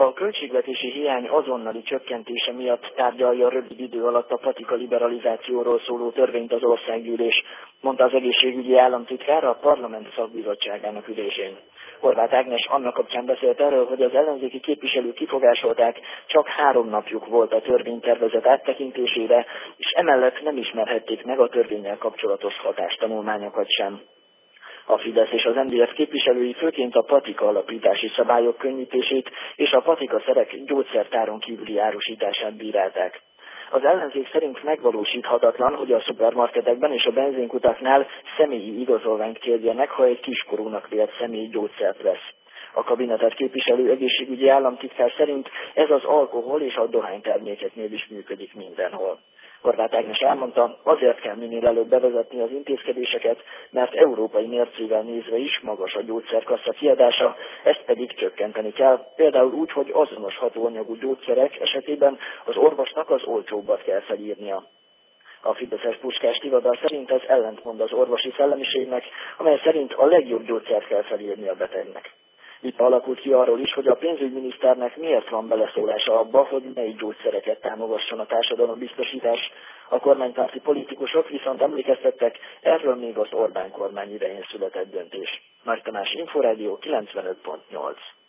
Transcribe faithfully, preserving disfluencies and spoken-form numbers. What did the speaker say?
A költségvetési hiány azonnali csökkentése miatt tárgyalja rövid idő alatt a patika liberalizációról szóló törvényt az országgyűlés, mondta az egészségügyi államtitkár a parlament szakbizottságának ülésén. Horváth Ágnes annak kapcsán beszélt erről, hogy az ellenzéki képviselők kifogásolták, csak három napjuk volt a törvénytervezet áttekintésére, és emellett nem ismerhették meg a törvénnyel kapcsolatos hatástanulmányokat sem. A Fidesz és az em dé ef képviselői főként a patika alapítási szabályok könnyítését és a patikaszerek gyógyszertáron kívüli árusítását bírálták. Az ellenzék szerint megvalósíthatatlan, hogy a szupermarketekben és a benzinkutaknál személyi igazolványt kérjenek, ha egy kiskorúnak vélt személy gyógyszert vesz. A kabinetet képviselő egészségügyi államtitkár szerint ez az alkohol és a dohánytermékeknél is működik mindenhol. Horváth Ágnes elmondta, azért kell minél előbb bevezetni az intézkedéseket, mert európai mércével nézve is magas a gyógyszerkassa kiadása, ezt pedig csökkenteni kell, például úgy, hogy azonos hatóanyagú gyógyszerek esetében az orvosnak az olcsóbbat kell felírnia. A fideszes Puskás Tivadar szerint ez ellentmond az orvosi szellemiségnek, amely szerint a legjobb gyógyszert kell felírni a betegnek. Itt alakult ki arról is, hogy a pénzügyminiszternek miért van beleszólása abba, hogy mely gyógyszereket támogasson a társadalombiztosítás. A kormánypárti politikusok viszont emlékeztettek, erről még az Orbán kormány idején született döntés. Nagy Tamás, Inforádió kilencvenöt pont nyolc.